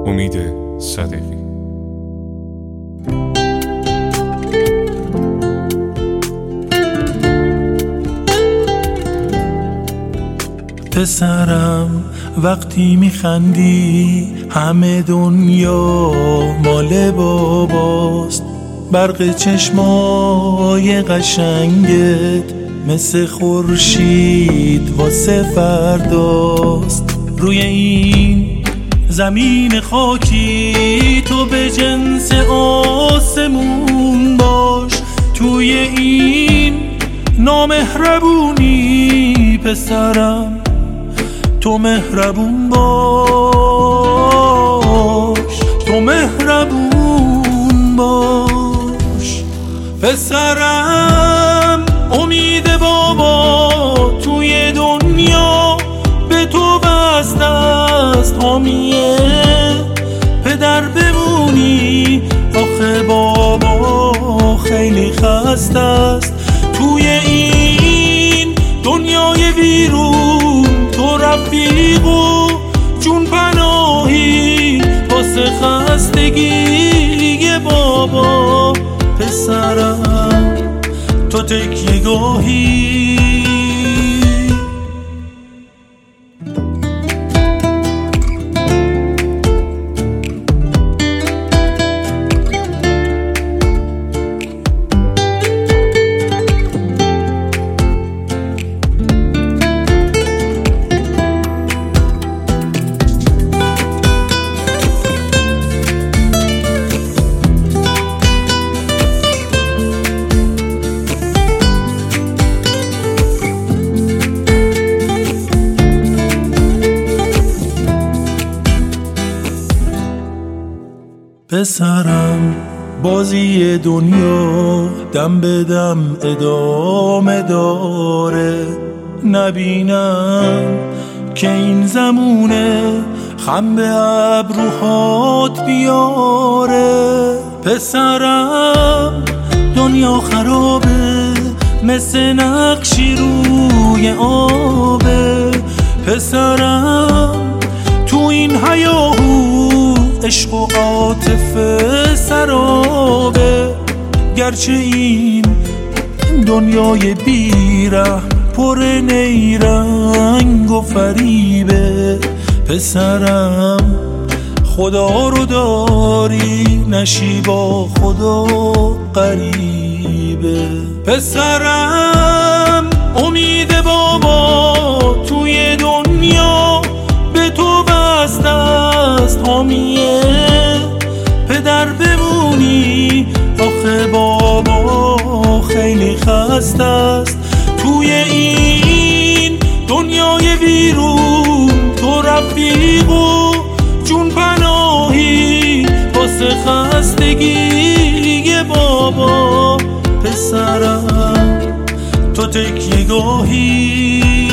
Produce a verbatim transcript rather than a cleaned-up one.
امید صادقی. پسرم وقتی میخندی همه دنیا مال باباست. برق چشمای قشنگت مثل خورشید واسه فرداست. روی این زمین خاکی تو به جنس آسمون باش. توی این نامهربونی پسرم تو مهربون باش، تو مهربون باش. پسرم امید بابا توی دنیا به تو بسته است. حامیه پدر بمونی آخه بابا خیلی خسته است. توی این دنیای بیرون تو رفیق و جون پناهی واسه خستگی بابا. پسرم تو تکیه گاهی. پسرم بازی دنیا دم به دم ادامه داره. نبینم که این زمونه خم به ابروهات بیاره. پسرم دنیا خرابه مثل نقشی روی آبه. پسرم تو این هیاهو عشق و عاطفه سرابه. گرچه این دنیای بیره پر نیرنگ و فریبه. پسرم خدا رو داری نشی با خدا غریبه. پسرم امید بابا توی دنیا به تو بسته است. حامیه پدر بمونی آخه بابا خیلی خسته است. توی این دنیای بیرون تو رفیق و جون پناهی واسه خستگی بابا. پسرم تو تکیه گاهی.